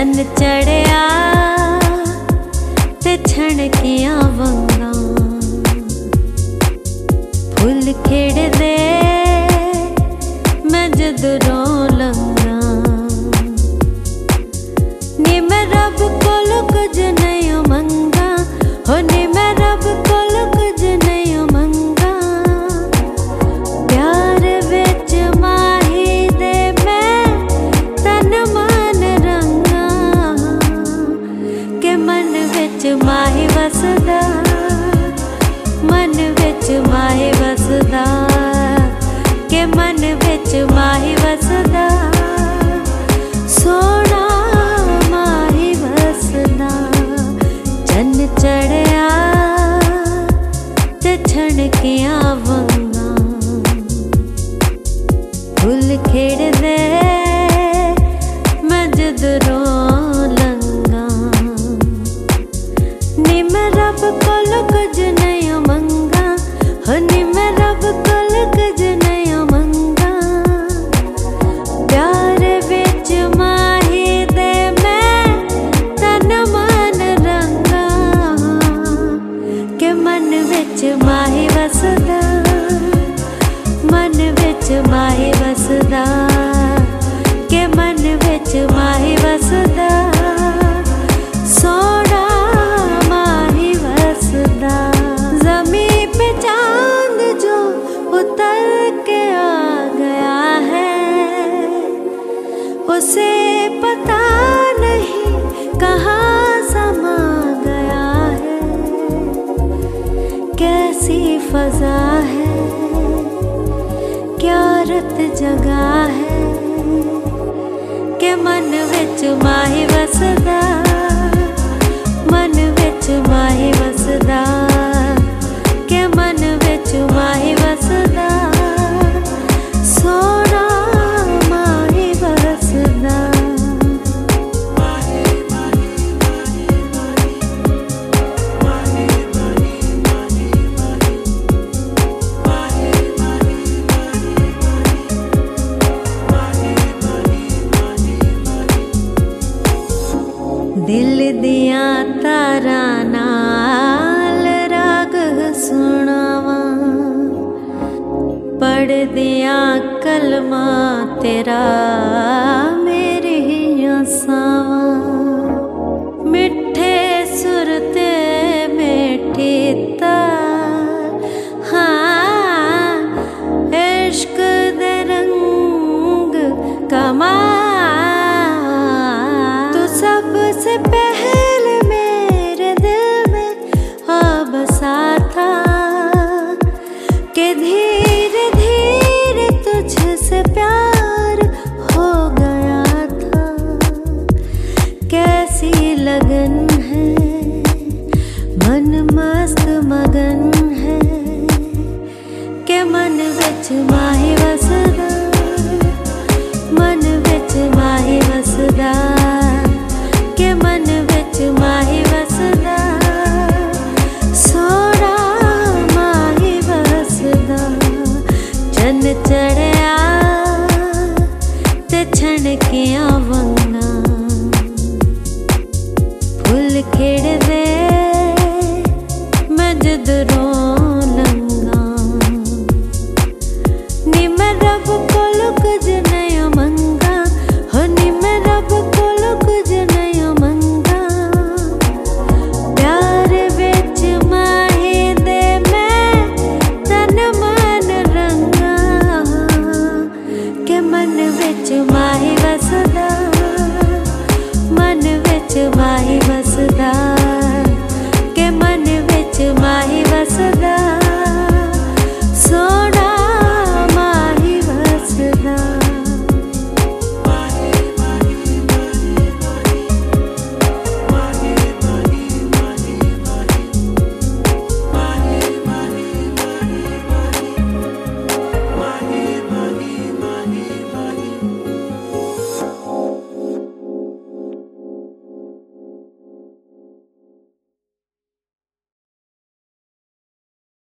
चन चढ़िया ते छणकियां वंगा, फुल खेड़दे मैं जदरों लंगा। नी मैं रब कोलों कुछ नहीं मंगा, हो नी मैं रब कोलों कुछ नहीं मंगा। प्यार विच माही दे मैं तन मन रंगा, के मन विच माही वसदा, मन विच माही वसदा, के मन विच माही वसदा। सोना माही वसदा, चन चढ़िया ते छणकियां वंगा, फुल खेड़दे मैं जदरों लंगा। नी मैं रब कोलों कुछ नहीं मंगा, हो नी मैं रब कोलों कुछ नहीं मंगा। प्यार विच माही दे मैं तन मन रंगा, के मन विच माही वसदा, मन विच माही वसदा, के मन विच माही वसदा। सोना माही वसदा, ज़मीं पे चांद जो उतर के आ गया है, उसे पता नहीं कहाँ समा गया है। कैसी फजा है, क्या रत जगह है, के मन विच माही वसदा, मन विच माही वसदा, के मन विच माही वसदा। सोना माही वसदा। दिल दिया तारा नाल राग सुनावा, पढ़ दिया कलमा तेरा मेरी आसावा। मिठे सुर ते मीठी तार, हाँ इश्क दे रंग कमाल। तू सबसे पहले मेरे दिल में आ बसा था, के धीरे धीरे तुझसे प्यार हो गया था। कैसी लगन है, मन मस्त मगन है, के मन विच माही वसदा, मन विच माही वसदा।